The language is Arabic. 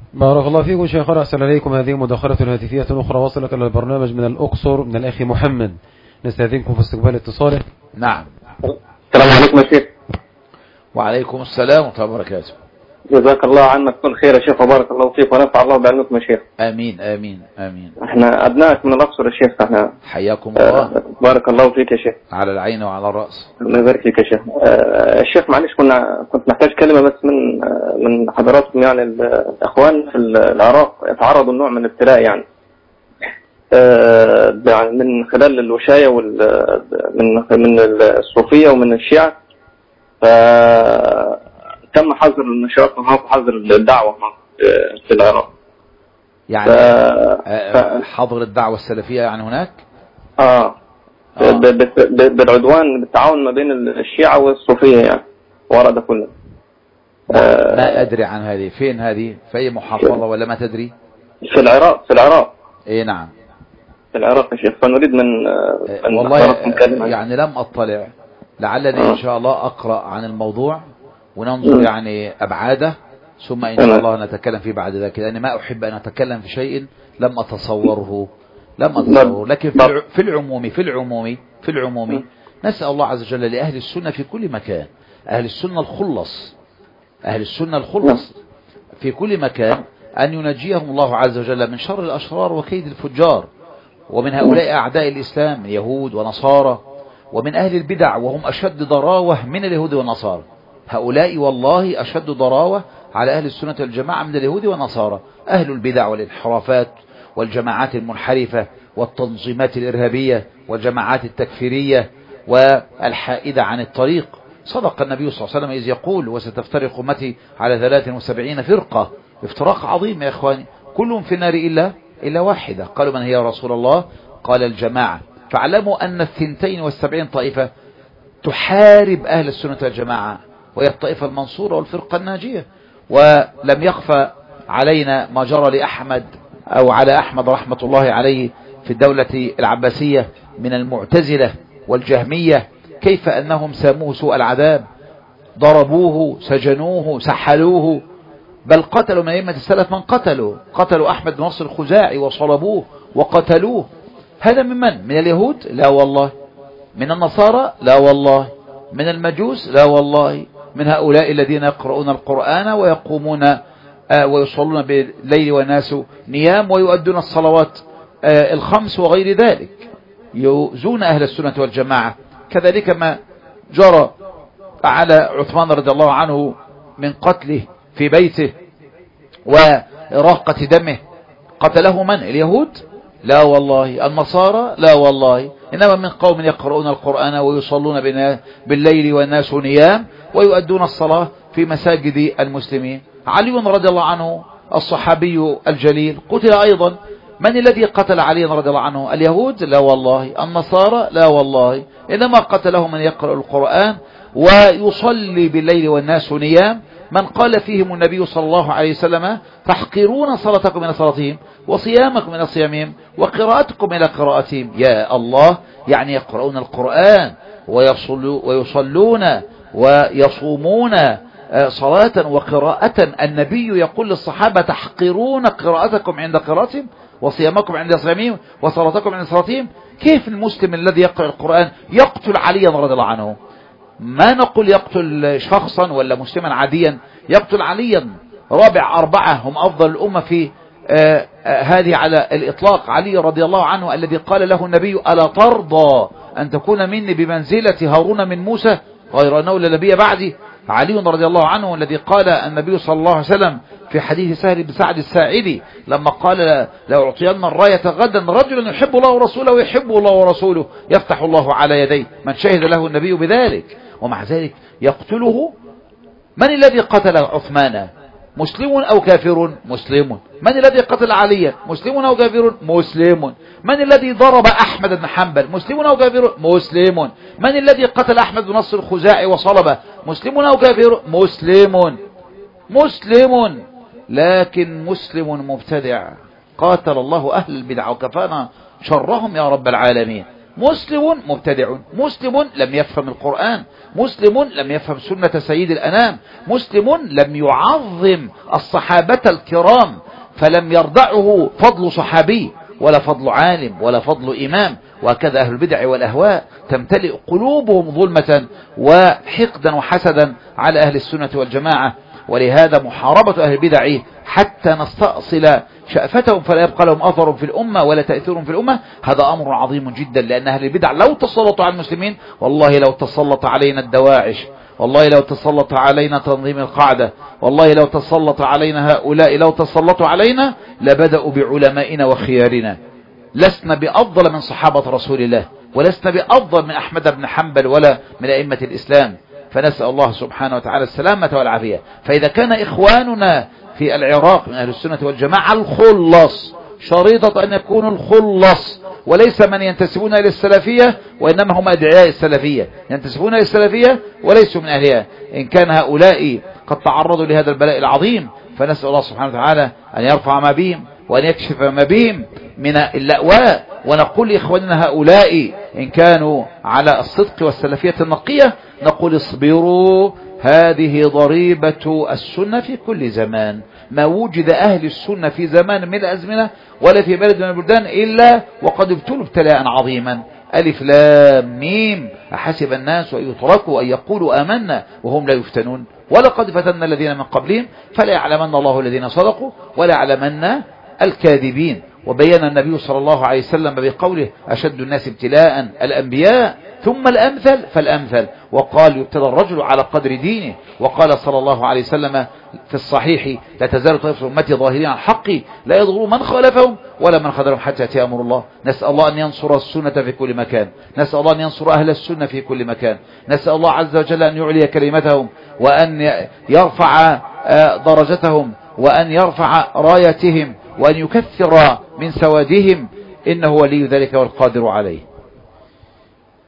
بارك الله فيكم شيخنا، أحسن إليكم. هذه مداخلة هاتفية أخرى وصلت إلى البرنامج من الأقصر من الأخ محمد، نستأذنكم في استقبال اتصاله. نعم. السلام عليكم يا شيخ. وعليكم السلام ورحمة الله وبركاته. جزاك الله عنك كل خير يا شيخ، وبارك الله فيك ونفع الله بعلمكم يا شيخ. آمين آمين آمين. احنا أبنائك من الأقصر يا شيخ. احنا حياكم الله. بارك الله فيك يا شيخ. على العين وعلى الرأس. الله يبارك فيك يا شيخ. الشيخ معلش كنت محتاج كلمة بس من حضراتكم، يعني الأخوان في العراق يتعرضوا لنوع من الابتلاء، يعني من خلال الوشاية من الصوفية ومن الشيعة. تم حظر النشاط هناك وحظر الدعوة في العراق. يعني حظر الدعوة السلفية يعني هناك بالعدوان بالتعاون ما بين الشيعة والصوفية، يعني ورد كله. ما أدري عن هذه. فين هذه؟ في أي محافظة ولا ما تدري؟ في العراق. إيه نعم في العراق يا شيخ. فنريد من والله يعني لم أطلع، لعلني إن شاء الله أقرأ عن الموضوع وننظر يعني أبعاده، ثم إن شاء الله نتكلم فيه بعد ذلك، لأني ما أحب أن أتكلم في شيء لم أتصوره. لكن في العموم نسأل الله عز وجل لأهل السنة في كل مكان، أهل السنة الخلص في كل مكان، أن ينجيهم الله عز وجل من شر الأشرار وكيد الفجار، ومن هؤلاء أعداء الإسلام من يهود ونصارى، ومن أهل البدع وهم أشد ضراوة من اليهود والنصارى. هؤلاء والله أشد ضراوة على أهل السنة والجماعة من اليهود والنصارى. أهل البدع والانحرافات والجماعات المنحرفة والتنظيمات الإرهابية والجماعات التكفيرية والحائدة عن الطريق. صدق النبي صلى الله عليه وسلم إذ يقول: وستفترق أمتي على 73 فرقة. افتراق عظيم يا إخواني، كلهم في النار إلا واحدة. قالوا: من هي يا رسول الله؟ قال: الجماعة. فاعلموا أن 72 طائفة تحارب أهل السنة والجماعة، وهي الطائفة المنصورة والفرقة الناجية. ولم يخفى علينا ما جرى لأحمد أو على أحمد رحمة الله عليه في الدولة العباسية من المعتزلة والجهمية، كيف أنهم ساموه سوء العذاب، ضربوه، سجنوه، سحلوه، بل قتلوا من أئمة السلف من قتلوا أحمد بن نصر الخزاعي وصلبوه وقتلوه. هذا من اليهود؟ لا والله. من النصارى؟ لا والله. من المجوس؟ لا والله. من هؤلاء الذين يقرؤون القرآن ويقومون ويصلون بالليل والناس نيام ويؤدون الصلوات الخمس وغير ذلك، يؤذون أهل السنة والجماعة. كذلك ما جرى على عثمان رضي الله عنه من قتله في بيته وإراقة دمه. قتله من؟ اليهود؟ لا والله. النصارى؟ لا والله. إنما من قوم يقرؤون القرآن ويصلون بالليل والناس نيام ويؤدون الصلاة في مساجد المسلمين. علي رضي الله عنه الصحابي الجليل قتل أيضا. من الذي قتل علي رضي الله عنه؟ اليهود؟ لا والله. النصارى؟ لا والله. إنما قتله من يقرأ القرآن ويصلي بالليل والناس نيام، من قال فيهم النبي صلى الله عليه وسلم: تحقرون صلاتكم إلى صلاتهم وصيامكم إلى صيامهم وقراءتكم إلى قراءتهم. يا الله، يعني يقرؤون القرآن ويصلون ويصومون صلاة وقراءة. النبي يقول للصحابة: تحقرون قراءتكم عند قراءتهم وصيامكم عند صيامهم وصلاتكم عند صلاتهم. كيف المسلم الذي يقرأ القرآن يقتل عليا رضي الله عنه؟ ما نقول يقتل شخصا ولا مسلما عاديا، يقتل عليا. رابع 4 هم أفضل الأمة في هذه على الإطلاق. علي رضي الله عنه الذي قال له النبي: ألا ترضى أن تكون مني بمنزلة هارون من موسى غير أنه لا نبي بعدي. علي رضي الله عنه الذي قال النبي صلى الله عليه وسلم في حديث سهل بن سعد الساعدي لما قال: لو أعطين الراية غدا رجلا يحب الله ورسوله ويحبه الله ورسوله يفتح الله على يديه، من شهد له النبي بذلك. ومع ذلك يقتله. من الذي قتل عثمان؟ مسلم أو كافر؟ مسلم. من الذي قتل علي؟ مسلم أو كافر؟ مسلم. من الذي ضرب أحمد بن حنبل؟ مسلم أو كافر؟ مسلم. من الذي قتل أحمد بن نصر الخزاعي وصلبه؟ مسلم أو كافر؟ مسلم. لكن مسلم مبتدع. قاتل الله أهل البدع وكفانا شرهم يا رب العالمين. مسلم مبتدع، مسلم لم يفهم القرآن، مسلم لم يفهم سنة سيد الأنام، مسلم لم يعظم الصحابة الكرام فلم يرضعه فضل صحابي ولا فضل عالم ولا فضل إمام. وهكذا أهل البدع والأهواء تمتلئ قلوبهم ظلمة وحقدا وحسدا على أهل السنة والجماعة. ولهذا محاربة أهل البدع حتى نستأصل شأفتهم فلا يبقى لهم أثر في الأمة ولا تأثير في الأمة، هذا أمر عظيم جدا. لأن أهل البدع لو تسلطوا على المسلمين، والله لو تسلط علينا الدواعش، والله لو تسلط علينا تنظيم القاعدة، والله لو تسلط علينا هؤلاء، لو تسلطوا علينا لبدأوا بعلمائنا وخيارنا. لسنا بأفضل من صحابة رسول الله، ولسنا بأفضل من أحمد بن حنبل ولا من أئمة الإسلام. فنسأل الله سبحانه وتعالى السلامة والعافية. فإذا كان إخواننا في العراق من أهل السنة والجماعة الخلص، شريطة أن يكونوا الخلص وليس من ينتسبون إلى السلفية وإنما هم أدعياء السلفية، ينتسبون إلى السلفية وليسوا من أهلها. إن كان هؤلاء قد تعرضوا لهذا البلاء العظيم، فنسأل الله سبحانه وتعالى أن يرفع ما بهم وأن يكشف ما بهم من اللأواء. ونقول لإخواننا هؤلاء إن كانوا على الصدق والسلفية النقية، نقول اصبروا، هذه ضريبة السنة في كل زمان. ما وجد أهل السنة في زمان من الأزمنة ولا في بلد من البلدان إلا وقد ابتلوا ابتلاء عظيما. ألف لام ميم، أحسب الناس أن يتركوا أن يقولوا آمنا وهم لا يفتنون، ولقد فتنا الذين من قبلهم فلا يعلمن الله الذين صدقوا ولا يعلمن الكاذبين. وبين النبي صلى الله عليه وسلم بقوله أشد الناس ابتلاء الأنبياء ثم الأمثل فالأمثل، وقال يبتلى الرجل على قدر دينه. وقال صلى الله عليه وسلم في الصحيح لا تزال طائفة أمتي ظاهرين عن الحق لا يضروا من خالفهم ولا من خذلهم حتى يأتي أمر الله. نسأل الله أن ينصر السنة في كل مكان، نسأل الله أن ينصر أهل السنة في كل مكان، نسأل الله عز وجل أن يعلي كلمتهم وأن يرفع درجتهم وأن يرفع رايتهم وأن يكثر من سوادهم، إنه ولي ذلك والقادر عليه.